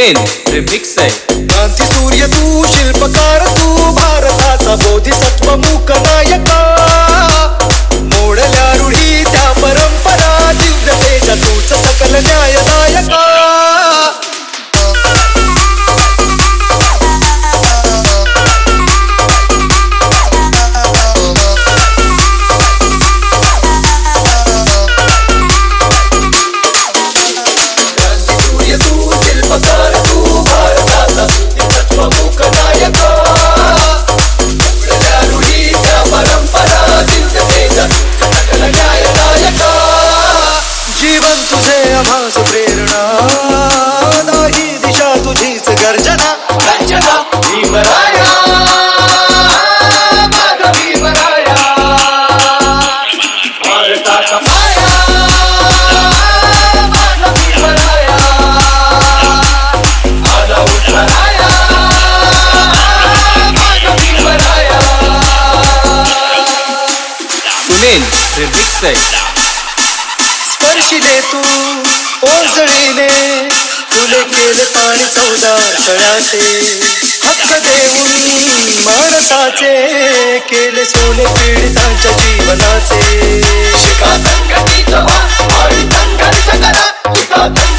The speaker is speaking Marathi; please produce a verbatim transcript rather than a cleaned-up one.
सुनील रिमिक्स आहे. क्रांती सूर्य तू, शिल्पकार तू, भारताचा बोधिसत्व मूक नायका. मोडल्या रूढी त्या परंपरा, दिव्यतेच्या तूच सकल न्यायदायका. जीवन तुझे आभास प्रेरणा, दाही दिशा तुझीच गर्जना. गर्जना भीमराया, माझा भीमराया, भारताचा पाया, माझा भीमराया, आला उठराया, माझा भीमराया. सुनील रिमिक्स आहे. स्पर्शिले तू ओझळीने, फुले केले पाणी चौदा तळ्याचे. हक्क देऊन माणसाचे, केले सोने पीडितांच्या जीवनाचे. शिका संघटित व्हा आणि संघर्ष करा. शिका